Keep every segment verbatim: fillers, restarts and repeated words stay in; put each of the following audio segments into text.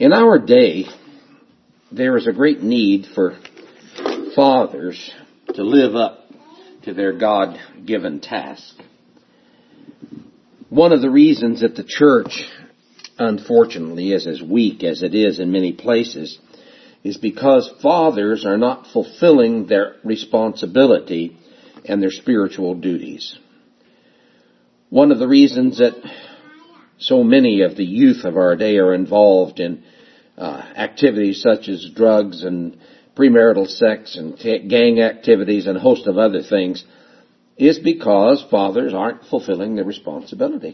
In our day, there is a great need for fathers to live up to their God-given task. One of the reasons that the church, unfortunately, is as weak as it is in many places is because fathers are not fulfilling their responsibility and their spiritual duties. One of the reasons that so many of the youth of our day are involved in uh, activities such as drugs and premarital sex and t- gang activities and a host of other things is because fathers aren't fulfilling their responsibility.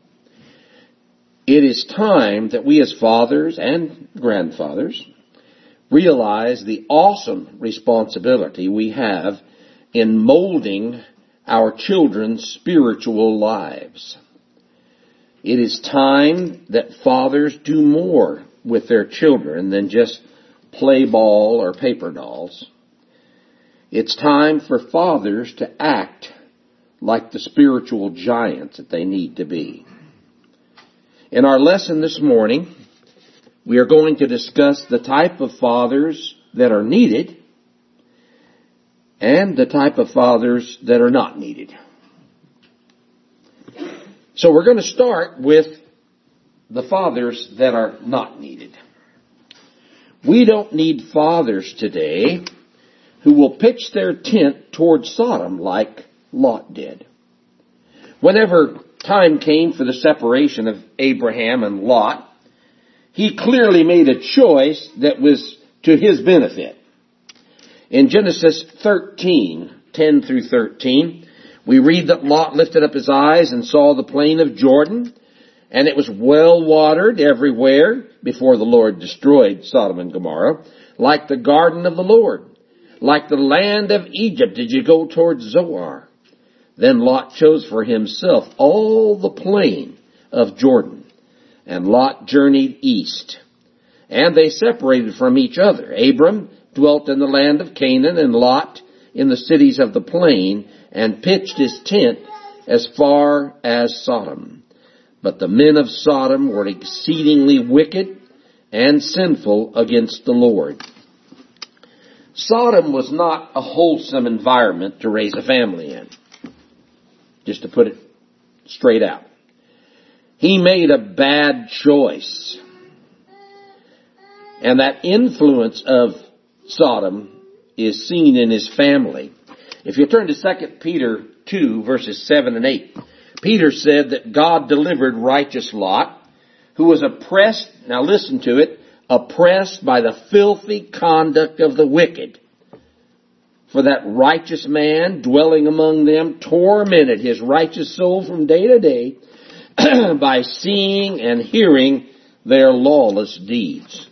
It is time that we as fathers and grandfathers realize the awesome responsibility we have in molding our children's spiritual lives. It is time that fathers do more with their children than just play ball or paper dolls. It's time for fathers to act like the spiritual giants that they need to be. In our lesson this morning, we are going to discuss the type of fathers that are needed and the type of fathers that are not needed. So we're going to start with the fathers that are not needed. We don't need fathers today who will pitch their tent toward Sodom like Lot did. Whenever time came for the separation of Abraham and Lot, he clearly made a choice that was to his benefit. In Genesis thirteen, ten through thirteen, we read that Lot lifted up his eyes and saw the plain of Jordan, and it was well watered everywhere before the Lord destroyed Sodom and Gomorrah, like the garden of the Lord. Like the land of Egypt did you go towards Zoar. Then Lot chose for himself all the plain of Jordan, and Lot journeyed east. And they separated from each other. Abram dwelt in the land of Canaan, and Lot in the cities of the plain, and pitched his tent as far as Sodom. But the men of Sodom were exceedingly wicked and sinful against the Lord. Sodom was not a wholesome environment to raise a family in. Just to put it straight out. He made a bad choice. And that influence of Sodom is seen in his family. If you turn to Second Peter two, verses seven and eight, Peter said that God delivered righteous Lot, who was oppressed, now listen to it, oppressed by the filthy conduct of the wicked. For that righteous man dwelling among them tormented his righteous soul from day to day by seeing and hearing their lawless deeds.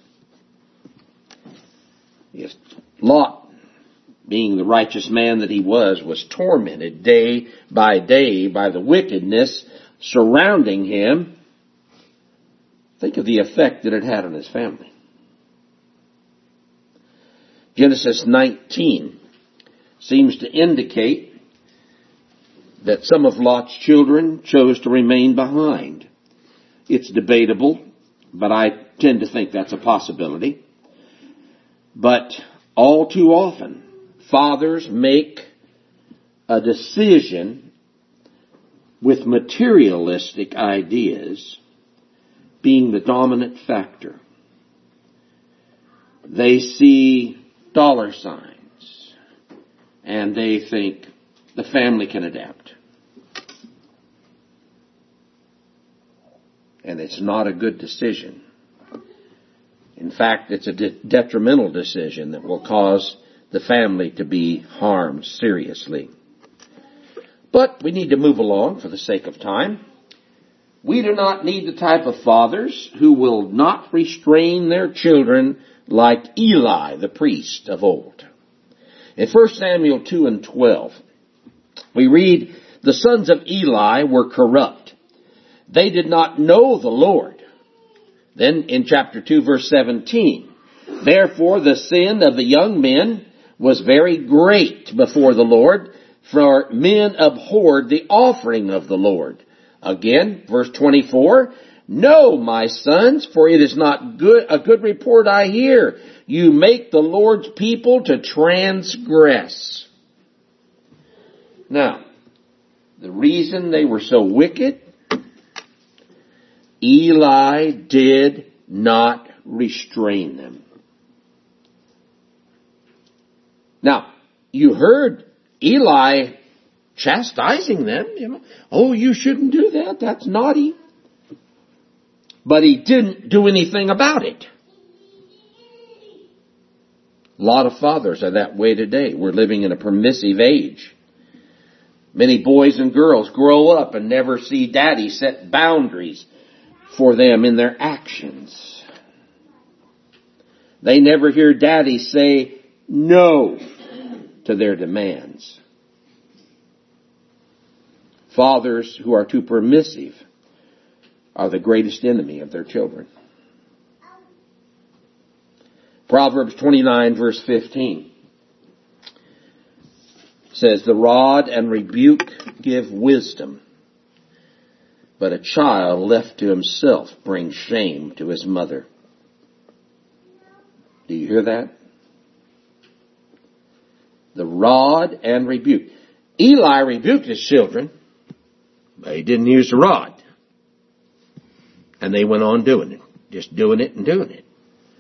Yes, Lot, being the righteous man that he was, was tormented day by day by the wickedness surrounding him. Think of the effect that it had on his family. Genesis nineteen seems to indicate that some of Lot's children chose to remain behind. It's debatable, but I tend to think that's a possibility. But all too often, fathers make a decision with materialistic ideas being the dominant factor. They see dollar signs and they think the family can adapt. And it's not a good decision. In fact, it's a de- detrimental decision that will cause the family to be harmed seriously. But we need to move along for the sake of time. We do not need the type of fathers who will not restrain their children like Eli, the priest of old. In First Samuel two and twelve, we read, the sons of Eli were corrupt. They did not know the Lord. Then in chapter two, verse seventeen, therefore the sin of the young men was very great before the Lord, for men abhorred the offering of the Lord. Again, verse twenty-four, No, my sons, for it is not good, a good report I hear. You make the Lord's people to transgress. Now, the reason they were so wicked, Eli did not restrain them. Now, you heard Eli chastising them. You know, oh, you shouldn't do that. That's naughty. But he didn't do anything about it. A lot of fathers are that way today. We're living in a permissive age. Many boys and girls grow up and never see daddy set boundaries for them in their actions. They never hear daddy say no to their demands. Fathers who are too permissive are the greatest enemy of their children. Proverbs twenty-nine verse fifteen says, the rod and rebuke give wisdom, but a child left to himself brings shame to his mother. Do you hear that? The rod and rebuke. Eli rebuked his children, but he didn't use the rod. And they went on doing it. Just doing it and doing it.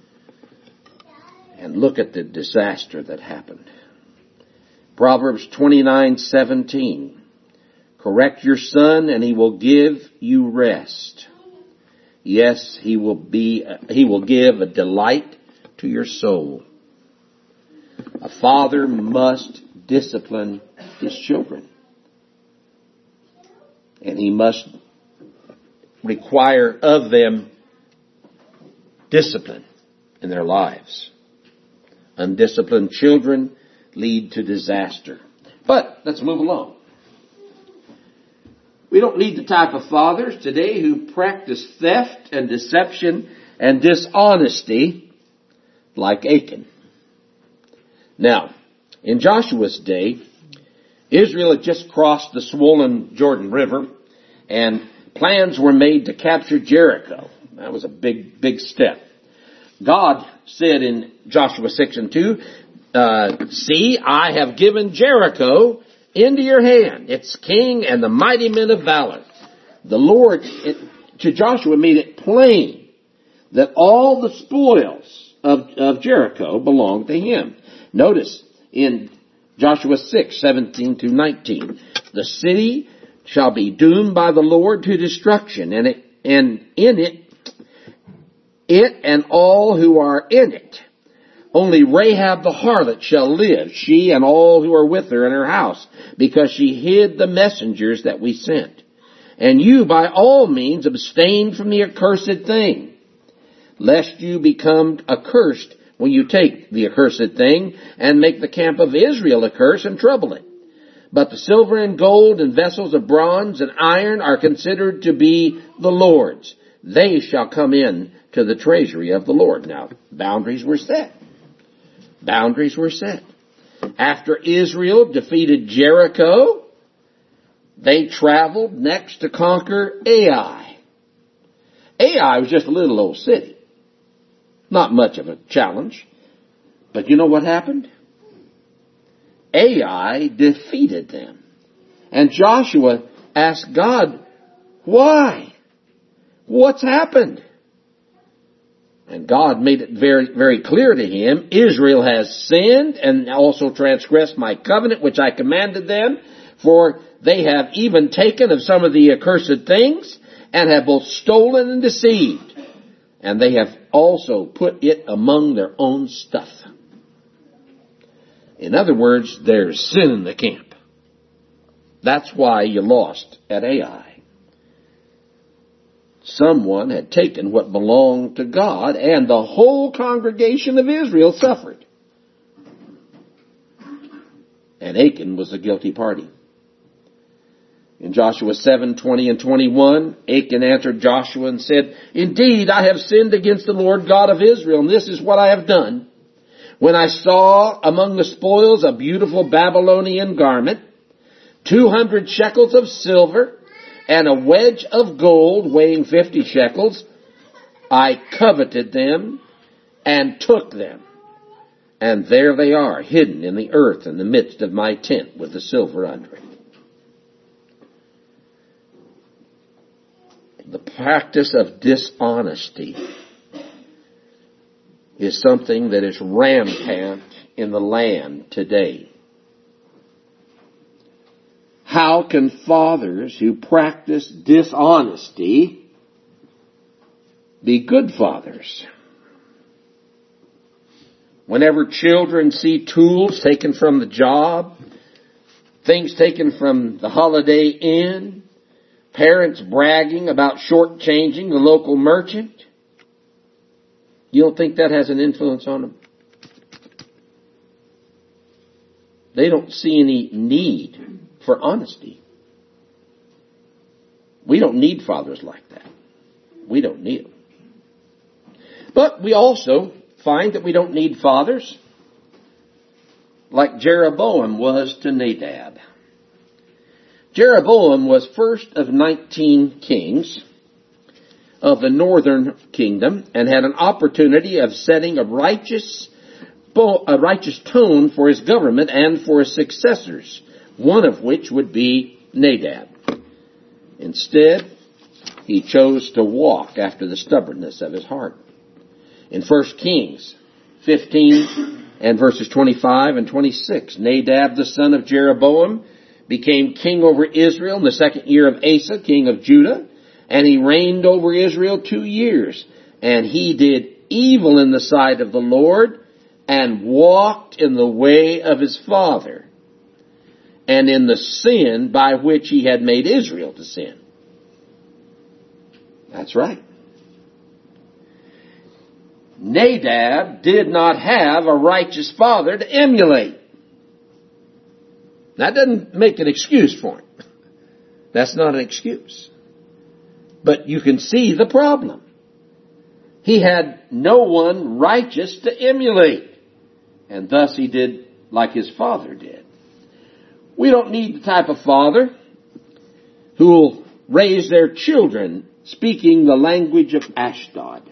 And look at the disaster that happened. Proverbs twenty-nine seventeen. Correct your son and he will give you rest. Yes, he will be, he will give a delight to your soul. A father must discipline his children. And he must require of them discipline in their lives. Undisciplined children lead to disaster. But let's move along. We don't need the type of fathers today who practice theft and deception and dishonesty like Achan. Now, in Joshua's day, Israel had just crossed the swollen Jordan River and plans were made to capture Jericho. That was a big, big step. God said in Joshua six and two, uh, see, I have given Jericho into your hand, its king and the mighty men of valor. The Lord, it, to Joshua, made it plain that all the spoils of, of Jericho belonged to him. Notice in Joshua six, seventeen to nineteen, the city shall be doomed by the Lord to destruction, and it, and in it, it and all who are in it. Only Rahab the harlot shall live, she and all who are with her in her house, because she hid the messengers that we sent. And you by all means abstain from the accursed thing, lest you become accursed when you take the accursed thing and make the camp of Israel a curse and trouble it. But the silver and gold and vessels of bronze and iron are considered to be the Lord's. They shall come in to the treasury of the Lord. Now, boundaries were set. Boundaries were set. After Israel defeated Jericho, they traveled next to conquer Ai. Ai was just a little old city. Not much of a challenge. But you know what happened? Ai defeated them. And Joshua asked God, why? What's happened? And God made it very, very clear to him, Israel has sinned and also transgressed my covenant which I commanded them, for they have even taken of some of the accursed things and have both stolen and deceived. And they have also put it among their own stuff. In other words, there's sin in the camp. That's why you lost at Ai. Someone had taken what belonged to God, and the whole congregation of Israel suffered. And Achan was the guilty party. In Joshua seven, twenty and twenty-one, Achan answered Joshua and said, indeed, I have sinned against the Lord God of Israel, and this is what I have done. When I saw among the spoils a beautiful Babylonian garment, two hundred shekels of silver, and a wedge of gold weighing fifty shekels. I coveted them and took them. And there they are, hidden in the earth in the midst of my tent with the silver under it. The practice of dishonesty is something that is rampant in the land today. How can fathers who practice dishonesty be good fathers? Whenever children see tools taken from the job, things taken from the Holiday Inn, parents bragging about shortchanging the local merchant, you don't think that has an influence on them? They don't see any need for honesty. We don't need fathers like that. We don't need them. But we also find that we don't need fathers like Jeroboam was to Nadab. Jeroboam was first of nineteen kings of the northern kingdom and had an opportunity of setting a righteous, a righteous tone for his government and for his successors, one of which would be Nadab. Instead, he chose to walk after the stubbornness of his heart. In First Kings fifteen and verses twenty-five and twenty-six, Nadab the son of Jeroboam became king over Israel in the second year of Asa, king of Judah, and he reigned over Israel two years. And he did evil in the sight of the Lord and walked in the way of his father and in the sin by which he had made Israel to sin. That's right. Nadab did not have a righteous father to emulate. That doesn't make an excuse for him. That's not an excuse. But you can see the problem. He had no one righteous to emulate. And thus he did like his father did. We don't need the type of father who will raise their children speaking the language of Ashdod.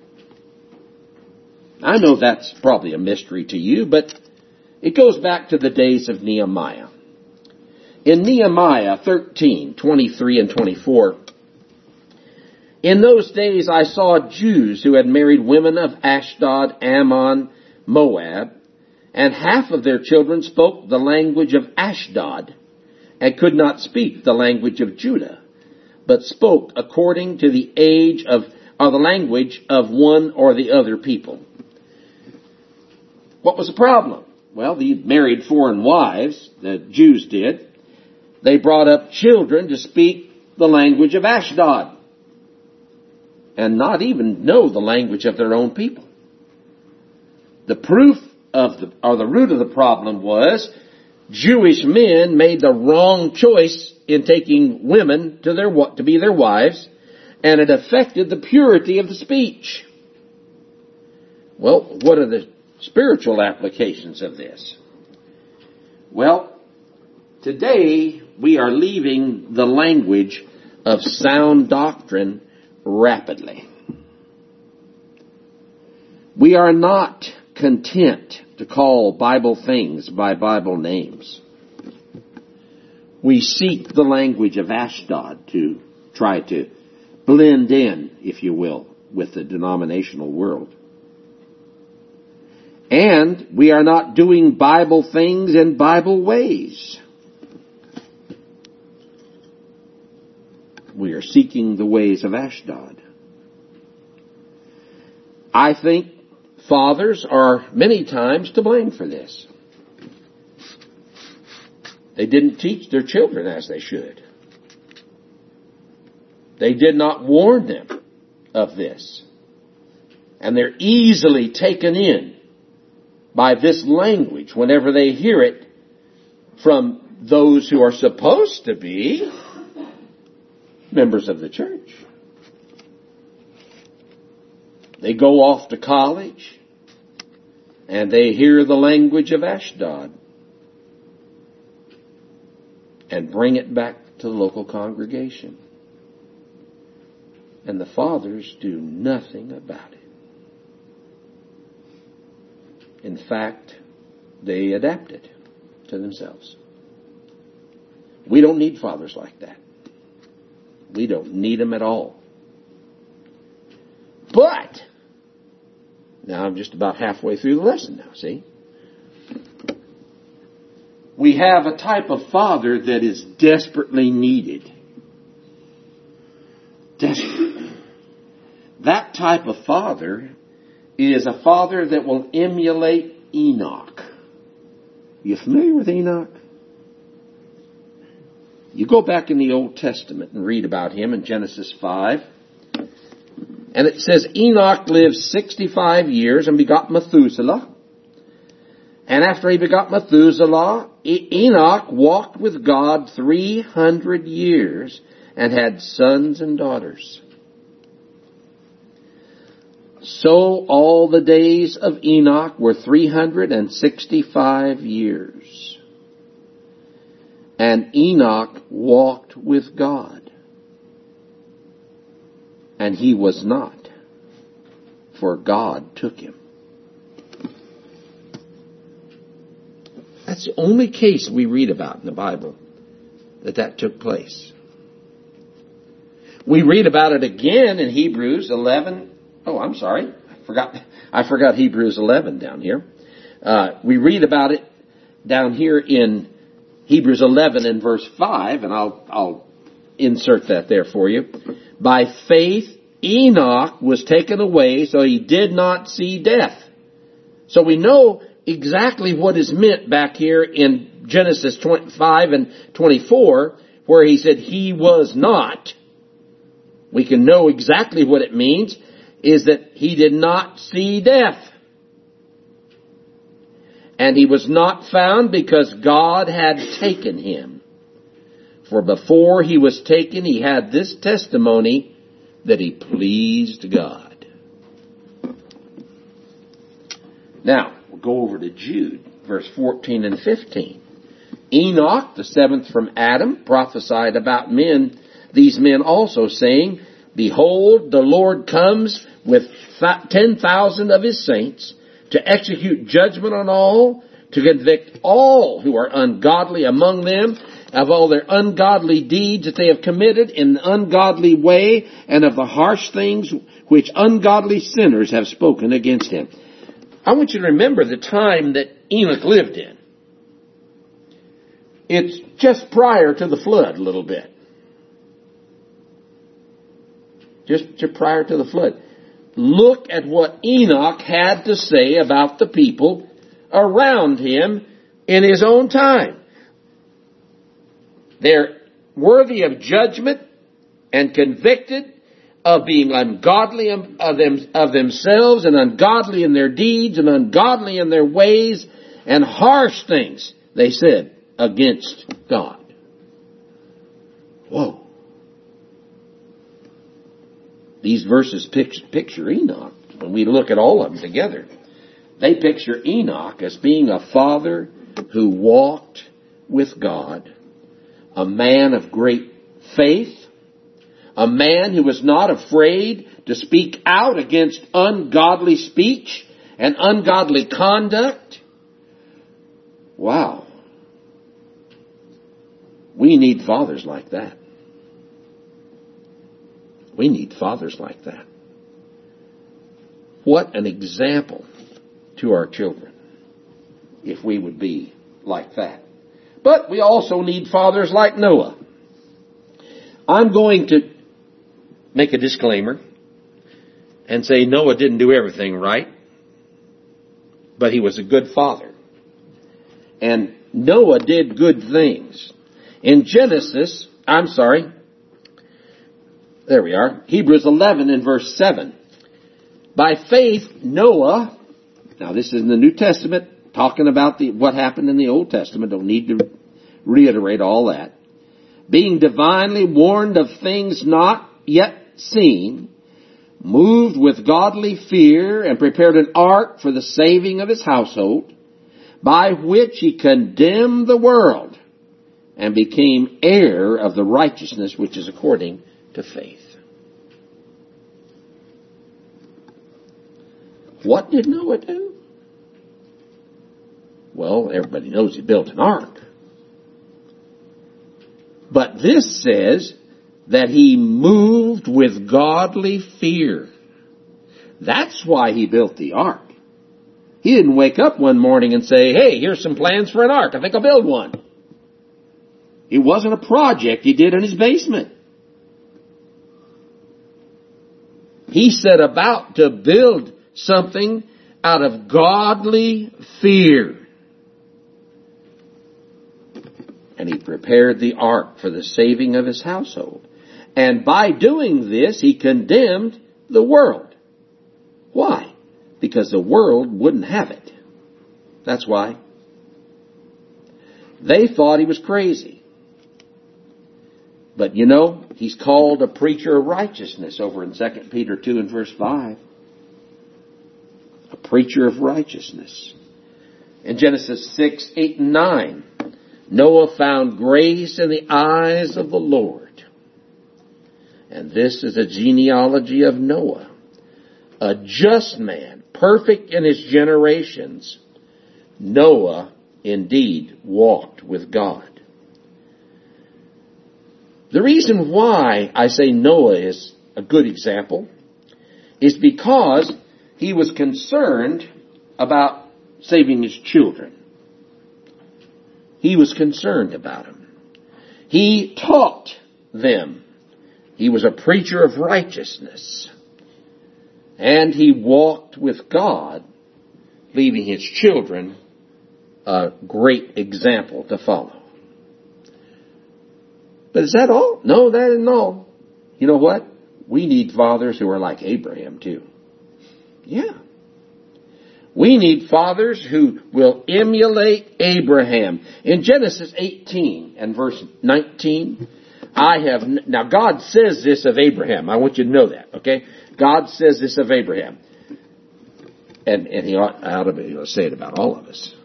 I know that's probably a mystery to you, but it goes back to the days of Nehemiah. In Nehemiah thirteen, twenty-three and twenty-four, in those days I saw Jews who had married women of Ashdod, Ammon, Moab, and half of their children spoke the language of Ashdod and could not speak the language of Judah, but spoke according to the age of, or the language of one or the other people. What was the problem? Well, they married foreign wives, the Jews did. They brought up children to speak the language of Ashdod and not even know the language of their own people. The proof of the, or the root of the problem was Jewish men made the wrong choice in taking women to their to be their wives, and it affected the purity of the speech. Well, what are the spiritual applications of this? Well, today we are leaving the language of sound doctrine rapidly. We are not content to call Bible things by Bible names. We seek the language of Ashdod to try to blend in, if you will, with the denominational world. And we are not doing Bible things in Bible ways. We are seeking the ways of Ashdod. I think fathers are many times to blame for this. They didn't teach their children as they should. They did not warn them of this. And they're easily taken in by this language whenever they hear it from those who are supposed to be members of the church. They go off to college and they hear the language of Ashdod and bring it back to the local congregation. And the fathers do nothing about it. In fact, they adapt it to themselves. We don't need fathers like that. We don't need them at all. But, now I'm just about halfway through the lesson now, see? We have a type of father that is desperately needed. Desperate. That type of father is a father that will emulate Enoch. You familiar with Enoch? You go back in the Old Testament and read about him in Genesis five. And it says Enoch lived sixty-five years and begot Methuselah. And after he begot Methuselah, Enoch walked with God three hundred years and had sons and daughters. So all the days of Enoch were three hundred sixty-five years. And Enoch walked with God. And he was not, for God took him. That's the only case we read about in the Bible that that took place. We read about it again in Hebrews eleven. Oh, I'm sorry. I forgot, I forgot Hebrews eleven down here. Uh, we read about it down here in Hebrews eleven and verse five, and I'll, I'll insert that there for you. By faith, Enoch was taken away, so he did not see death. So we know exactly what is meant back here in Genesis twenty-five and twenty-four, where he said he was not. We can know exactly what it means, is that he did not see death. And he was not found because God had taken him. For before he was taken, he had this testimony that he pleased God. Now, we'll go over to Jude, verse fourteen and fifteen. Enoch, the seventh from Adam, prophesied about men, these men also, saying, Behold, the Lord comes with ten thousand of his saints, to execute judgment on all, to convict all who are ungodly among them of all their ungodly deeds that they have committed in an ungodly way, and of the harsh things which ungodly sinners have spoken against him. I want you to remember the time that Enoch lived in. It's just prior to the flood a little bit. Just, just prior to the flood. Look at what Enoch had to say about the people around him in his own time. They're worthy of judgment and convicted of being ungodly of, them, of themselves and ungodly in their deeds and ungodly in their ways and harsh things, they said, against God. Whoa. These verses picture Enoch. When we look at all of them together, they picture Enoch as being a father who walked with God, a man of great faith, a man who was not afraid to speak out against ungodly speech and ungodly conduct. Wow. We need fathers like that. We need fathers like that. What an example to our children if we would be like that. But we also need fathers like Noah. I'm going to make a disclaimer and say Noah didn't do everything right, but he was a good father. And Noah did good things. In Genesis, I'm sorry, there we are. Hebrews eleven and verse seven. By faith, Noah, now this is in the New Testament, talking about the what happened in the Old Testament. Don't need to reiterate all that. Being divinely warned of things not yet seen, moved with godly fear, and prepared an ark for the saving of his household, by which he condemned the world, and became heir of the righteousness which is according to faith. What did Noah do? Well, everybody knows he built an ark. But this says that he moved with godly fear. That's why he built the ark. He didn't wake up one morning and say, hey, here's some plans for an ark. I think I'll build one. It wasn't a project he did in his basement. He set about to build something out of godly fear. And he prepared the ark for the saving of his household. And by doing this, he condemned the world. Why? Because the world wouldn't have it. That's why. They thought he was crazy. But you know, he's called a preacher of righteousness over in Second Peter two and verse five. A preacher of righteousness. In Genesis six, eight, and nine, Noah found grace in the eyes of the Lord. And this is a genealogy of Noah, a just man, perfect in his generations. Noah indeed walked with God. The reason why I say Noah is a good example is because he was concerned about saving his children. He was concerned about them. He taught them. He was a preacher of righteousness. And he walked with God, leaving his children a great example to follow. But is that all? No, that isn't all. You know what? We need fathers who are like Abraham too. Yeah. We need fathers who will emulate Abraham. In Genesis eighteen and verse nineteen, I have, now God says this of Abraham. I want you to know that, okay? God says this of Abraham. And, and he ought, ought to be able to say it about all of us.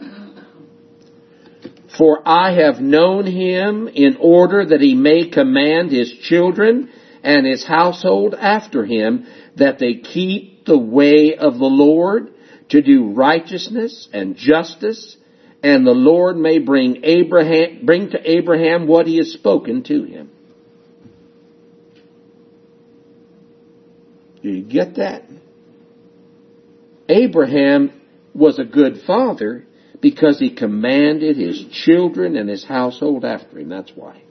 For I have known him in order that he may command his children and his household after him, that they keep the way of the Lord, to do righteousness and justice, and the Lord may bring Abraham, bring to Abraham what he has spoken to him. Do you get that? Abraham was a good father because he commanded his children and his household after him. That's why.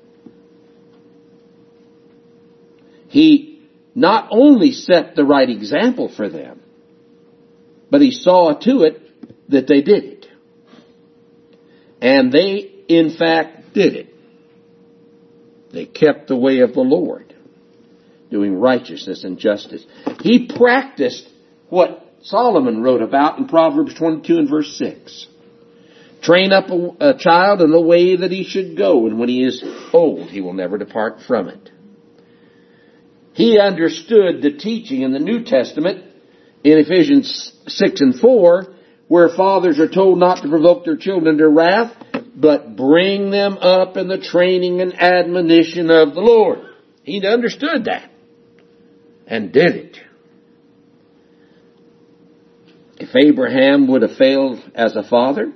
He not only set the right example for them, but he saw to it that they did it. And they, in fact, did it. They kept the way of the Lord, doing righteousness and justice. He practiced what Solomon wrote about in Proverbs twenty-two and verse six. Train up a, a child in the way that he should go, and when he is old, he will never depart from it. He understood the teaching in the New Testament in Ephesians six and four, where fathers are told not to provoke their children to wrath, but bring them up in the training and admonition of the Lord. He understood that and did it. If Abraham would have failed as a father,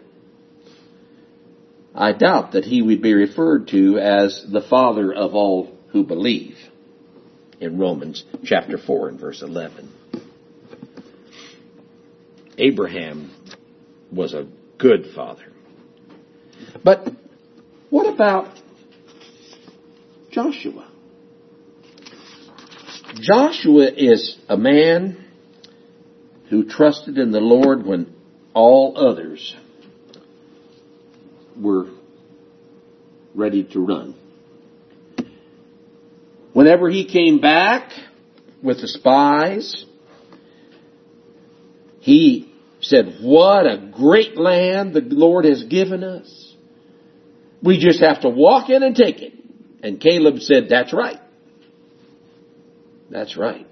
I doubt that he would be referred to as the father of all who believe in Romans chapter four and verse eleven. Abraham was a good father. But what about Joshua? Joshua is a man who trusted in the Lord when all others were ready to run. Whenever he came back with the spies, he said, what a great land the Lord has given us. We just have to walk in and take it. And Caleb said, that's right. That's right.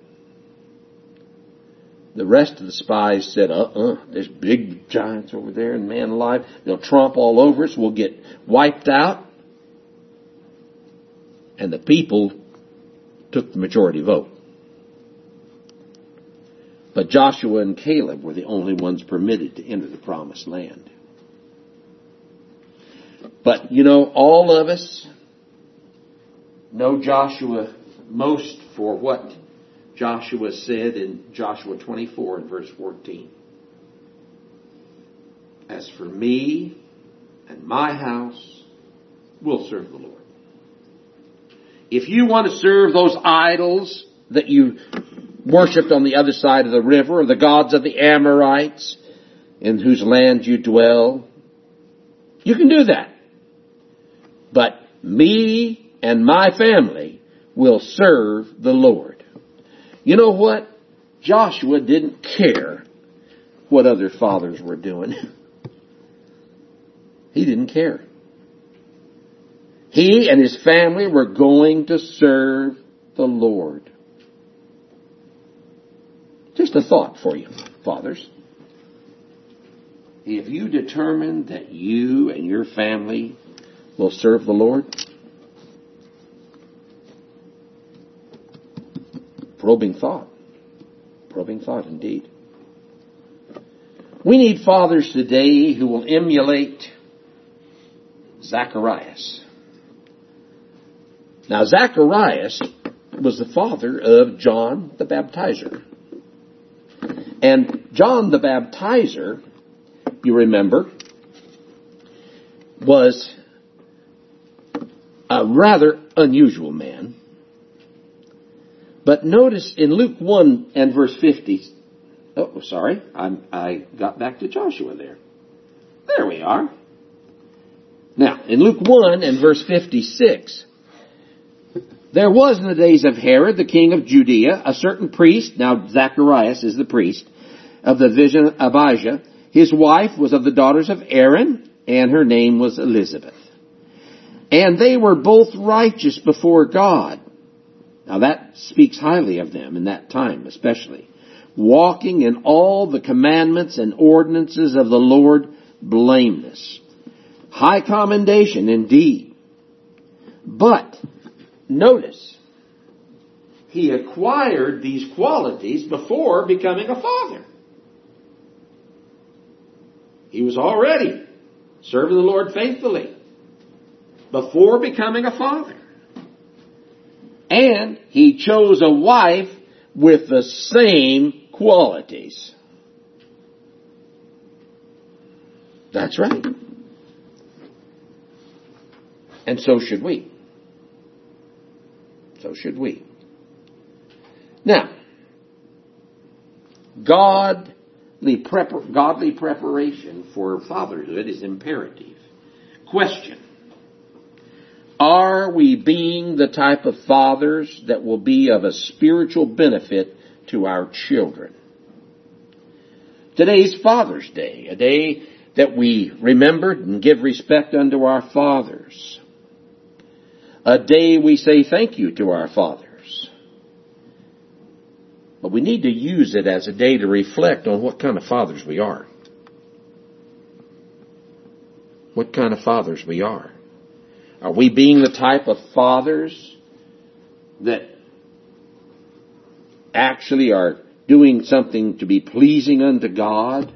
The rest of the spies said, uh-uh, there's big giants over there and man alive. They'll tromp all over us. We'll get wiped out. And the people took the majority vote. But Joshua and Caleb were the only ones permitted to enter the promised land. But, you know, all of us know Joshua most for what Joshua said in Joshua twenty-four and verse fourteen. As for me and my house, we'll serve the Lord. If you want to serve those idols that you worshipped on the other side of the river, or the gods of the Amorites in whose land you dwell, you can do that. But me and my family will serve the Lord. You know what? Joshua didn't care what other fathers were doing. He didn't care. He and his family were going to serve the Lord. Just a thought for you, fathers. If you determine that you and your family will serve the Lord, probing thought. Probing thought indeed. We need fathers today who will emulate Zacharias. Now, Zacharias was the father of John the Baptizer. And John the Baptizer, you remember, was a rather unusual man. But notice in Luke one and verse fifty, oh, sorry, I'm, I got back to Joshua there. There we are. Now, in Luke one and verse fifty-six, there was in the days of Herod, the king of Judea, a certain priest, now Zacharias is the priest, of the division of Abijah. His wife was of the daughters of Aaron, and her name was Elizabeth. And they were both righteous before God. Now that speaks highly of them in that time especially. Walking in all the commandments and ordinances of the Lord blameless. High commendation indeed. But notice, he acquired these qualities before becoming a father. He was already serving the Lord faithfully before becoming a father. And he chose a wife with the same qualities. That's right. And so should we. So should we. Now, godly, prepar- godly preparation for fatherhood is imperative. Question. Are we being the type of fathers that will be of a spiritual benefit to our children? Today's Father's Day, a day that we remember and give respect unto our fathers. A day we say thank you to our fathers. But we need to use it as a day to reflect on what kind of fathers we are. What kind of fathers we are. Are we being the type of fathers that actually are doing something to be pleasing unto God?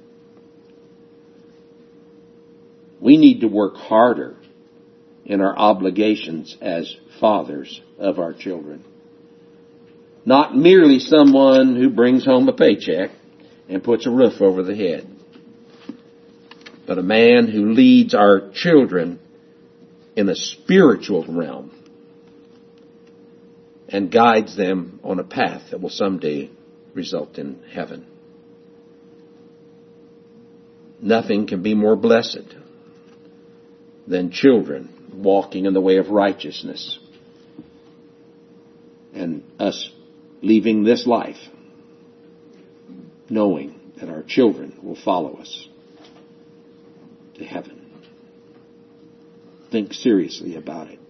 We need to work harder in our obligations as fathers of our children. Not merely someone who brings home a paycheck and puts a roof over the head, but a man who leads our children in a spiritual realm and guides them on a path that will someday result in heaven. Nothing can be more blessed than children walking in the way of righteousness and us leaving this life knowing that our children will follow us to heaven. Think seriously about it.